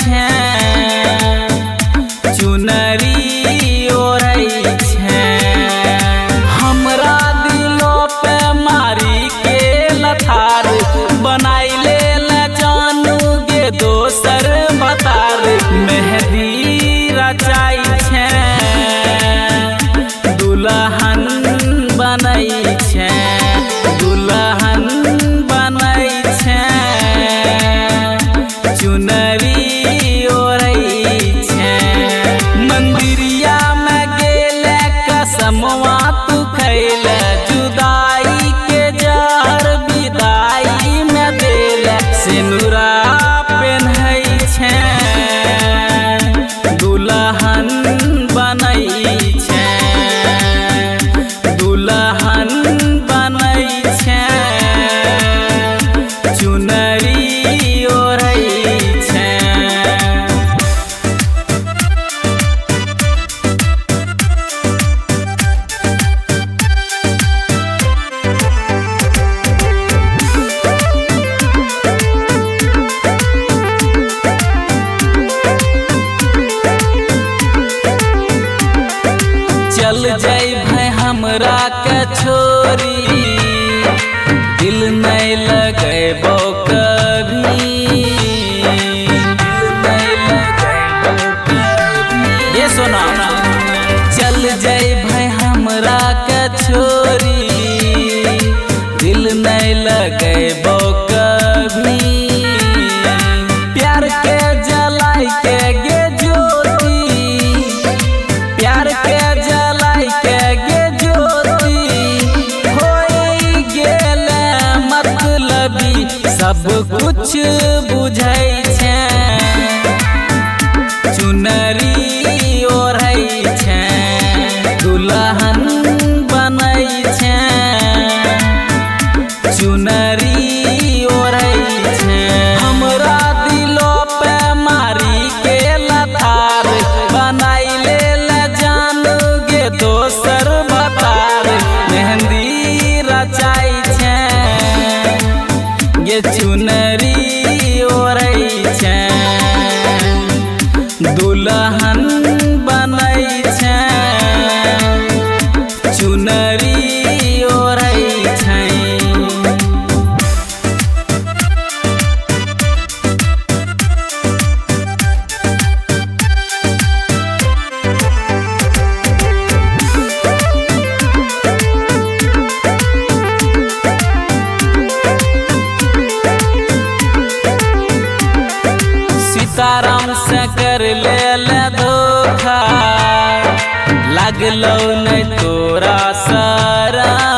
छै चुनरी ओढ़ै छै हमरा दिलो पे मारी के लथार बनाई ले जानू गे दोसर बतार मेहदी रचाई छै दुल्हन बनै छै दुल्हन बनै छै चुनरी ओढ़ै छै मंदिरिया में गेले कसमवा तू खैले जुदाई के जहर विदाई में देले सिनुरा पेन्है छै दुल्हन बनै छै दुल्हन बनै छै चुनरी ओढ़ै छै चल जइबै हमरा के छोरी दिल नहीं लगैबो कभी ये सुना चल जइबै हमरा के छोरी दिल नहीं लगैबो कभी प्यार के जलाई के गे ज्योति प्यार के जलाई के गे ज्योति होई गेले मतलबी सब कुछ बुझै छै चुनरी ओढ़ै छै दुल्हन बनै छै चुनरी ओढ़ै छै हमरा दिलो पे मारी के लथार बनाई ले जानू गे दोसर बतार मेहंदी रचाई छै गे चुनरी ओढ़ै छै दुल्हन बनै छै चुनरी ओढ़ै छै सीताराम से कर ले धोखा लागलो नहीं तोरा शरण